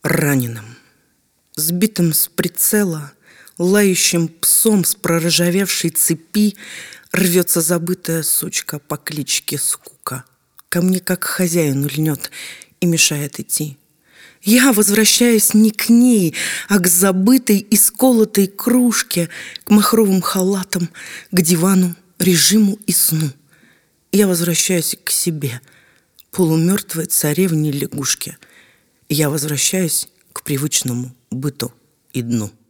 раненым, сбитым с прицела, лающим псом с проржавевшей цепи рвется забытая сучка по кличке Скука. Ко мне как к хозяину льнет и мешает идти. Я возвращаюсь не к ней, а к забытой и сколотой кружке, к махровым халатам, к дивану, режиму и сну. Я возвращаюсь к себе, полумертвой царевне-лягушке. Я возвращаюсь к привычному быту и дну.